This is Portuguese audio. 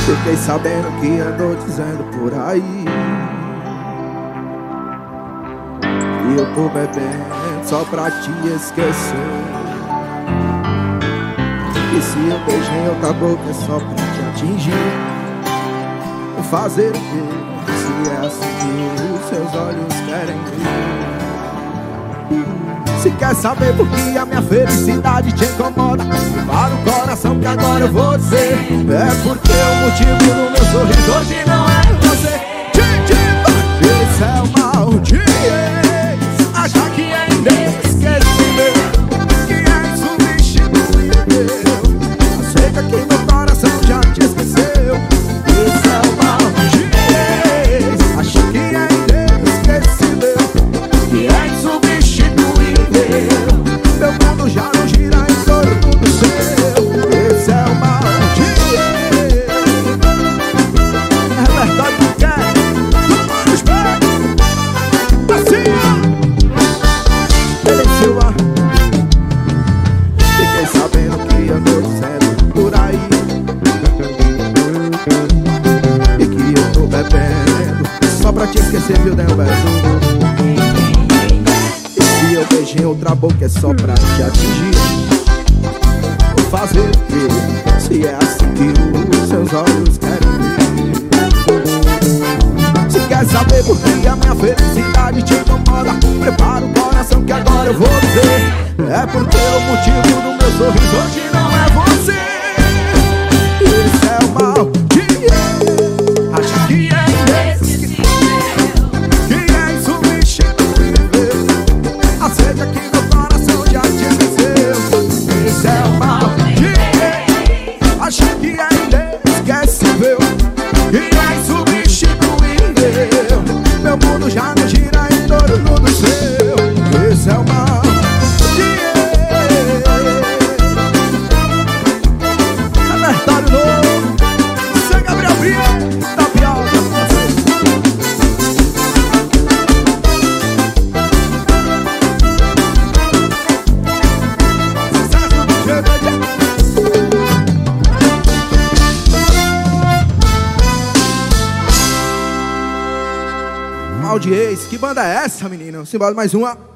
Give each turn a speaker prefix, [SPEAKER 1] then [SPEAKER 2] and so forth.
[SPEAKER 1] Fiquei sabendo que andou dizendo por aí e eu tô bebendo só pra te esquecer. E se eu beijei outra boca é só pra te atingir. Fazer o quê? Se é assim que os seus olhos querem ver. Se quer saber por que a minha felicidade te incomoda, para o coração que agora eu vou dizer. É porque o motivo do meu sorriso hoje não é você. Esse é o mal de ex, achar que é inesquecível, que é insubstituível. Aceita que meu coração já te esqueceu. Esse é o mal de ex, acha que é inesquecível, que é insubstituível. Meu mundo já não gira em torno do seu. Esse é o mal de ex. É verdade que quer. Tomando espera. Assim, Silva. Fiquei sabendo que andou dizendo por aí e que eu tô bebendo só pra te esquecer, viu, Delber? E se eu beijei outra boca é só pra te atingir. Vou fazer o quê? Se é assim que os seus olhos querem ver. Se quer saber por que a minha felicidade te incomoda, prepara o coração que agora eu vou dizer. É porque o motivo do meu sorriso hoje não é você. Esse é o mal de ex, acha que é inesquecível, que é insubstituível. Aceita que meu coração já te esqueceu. Esse é o mal de ex, acha que é inesquecível, que é insubstituível. Meu mundo já não gira em torno do seu. Esse é o mal. Mal de ex, que banda é essa, menino? Simbora mais uma.